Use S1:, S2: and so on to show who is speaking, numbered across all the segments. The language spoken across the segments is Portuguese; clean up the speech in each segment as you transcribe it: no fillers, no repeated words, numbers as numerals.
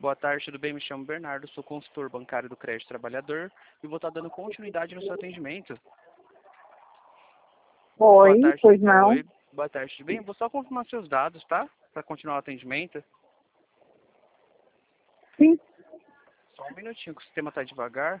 S1: Boa tarde, tudo bem? Me chamo Bernardo, sou consultor bancário do Crédito Trabalhador e vou estar dando continuidade no seu atendimento. Boa
S2: Oi,
S1: tarde.
S2: pois não.
S1: Oi, boa tarde, tudo bem? Vou só confirmar seus dados, tá? Para continuar o atendimento.
S2: Sim.
S1: Só um minutinho, que o sistema está devagar.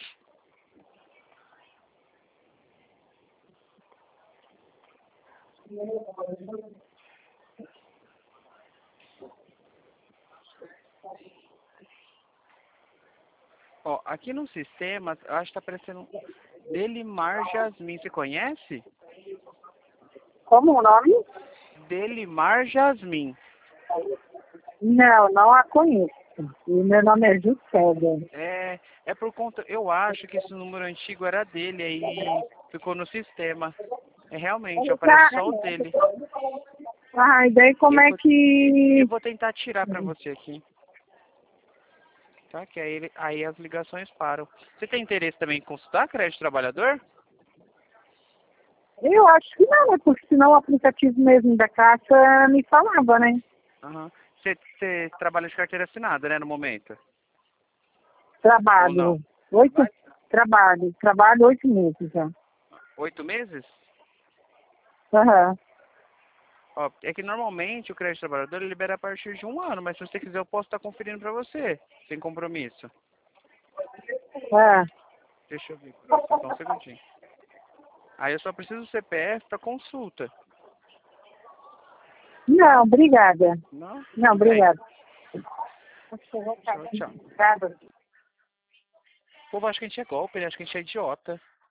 S1: Ó, aqui no sistema, eu acho que está aparecendo Delimar Jasmin. Você conhece?
S2: Como o nome?
S1: Delimar Jasmin.
S2: Não, não a conheço. E meu nome é Juscelia.
S1: É por conta, eu acho que esse número antigo era dele, aí ficou no sistema. É realmente, aparece só o dele.
S2: Ah, e daí como é que...
S1: Eu vou tentar tirar para você aqui. Tá? Que aí as ligações param. Você tem interesse também em consultar crédito trabalhador?
S2: Eu acho que não, né? Porque senão o aplicativo mesmo da Caixa me falava, né?
S1: Aham. Você trabalha de carteira assinada, né, no momento? Ou não?
S2: Trabalho. Trabalho 8 meses já.
S1: 8 meses?
S2: Aham.
S1: Ó, é que normalmente o crédito trabalhador ele libera a partir de 1 ano, mas se você quiser eu posso estar conferindo para você, sem compromisso.
S2: É.
S1: Deixa eu ver, só um segundinho. Aí eu só preciso do CPF para consulta.
S2: Não, obrigada.
S1: Não?
S2: Não,
S1: Tudo bem.
S2: obrigada.
S1: Tchau, tchau. O povo acha que a gente é golpe, né? Acha que a gente é idiota.